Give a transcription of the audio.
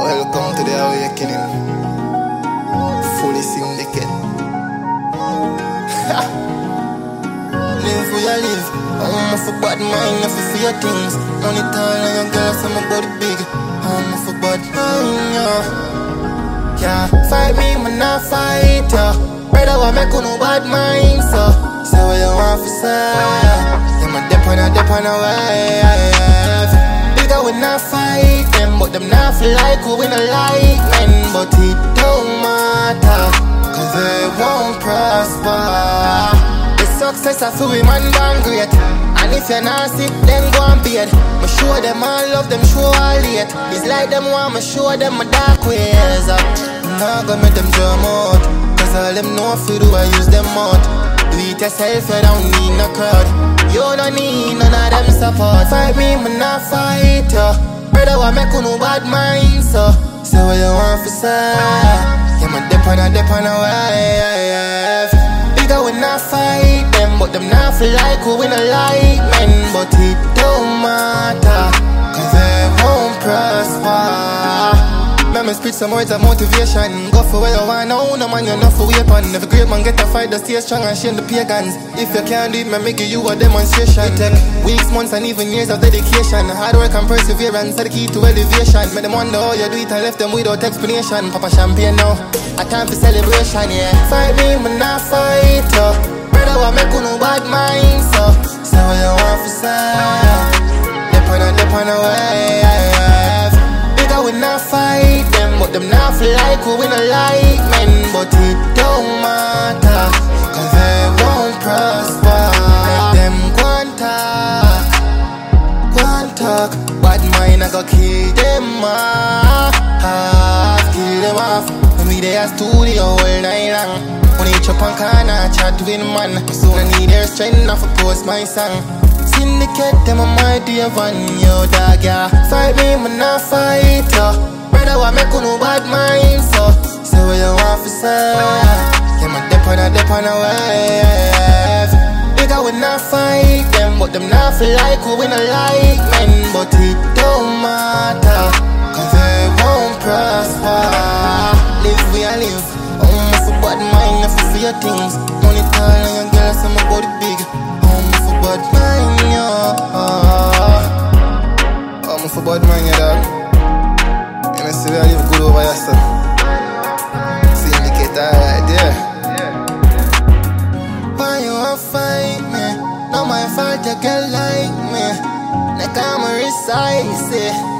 Welcome to the awakening. Fully syndicate. Live where you live. I'm for bad mind, I'm for your things. Money tall and your girl, so my body big. I'm for bad mind, yeah. Fight me, man, not fight, yeah. Brother, I make no bad mind, so say what you want for say. Yeah, my dip on a wave. Bigger we not fight them, but them not feel like we win a like men. But it don't matter, cause they won't prosper. The success of we man born great. And if you're not sick, then go and bed. Me show them all love, them show all hate. It's like them want me show them my dark ways. Nah go make them drum out, cause all them know if you do I use them out. Do it yourself, you don't need no crowd. You don't need none of them support. Fight me, man, not fight you. Brother, I make no bad mind, so say what you want for say. Yeah, man, dip on a wave. Bigger we not fight them, but them not feel like we win a like men. But it don't matter, cause they won't prosper. Let me speak some words of motivation. Go for where you want now, no man you're not for weapon. Every great man get a fight, just stay strong and shame the pagans. If you can't do it, man, make you a demonstration. It take weeks, months and even years of dedication. Hard work and perseverance are the key to elevation. Make them wonder how you do it and left them without explanation. Papa champagne now, a time for celebration, yeah. Fight me, man, not fight you. Brother, I make no bad mind, so say what you want for say. Dip on a wave. Bigger we not fight them, but them not feel like we win a like men. But it don't matter, cause they won't prosper. Them go and talk. Bad mind I go kill them off. Kill them off. When we there studio all night long. When they chop on corner, chat with man. So I need their strength enough to post my song. Syndicate them on my dear van, yo dog, yeah. Fight me, man, not fight you. Brother, I make no bad mind, so say what you want for say. Yeah, man, dip on a wave. Bigger we not fight them, but them not feel like we win a like men. But it don't matter, cause they won't prosper. Live where I live. I'm for bad mind, I'm for your things. Money tall and your girl, so my body big. I'm for bad mind, I'm for bad mind, yeah, dog. And I say I live good over yourself. Syndicate, alright, yeah. Why you wanna fight me? Not my fault you get like me. Like I'm a recite,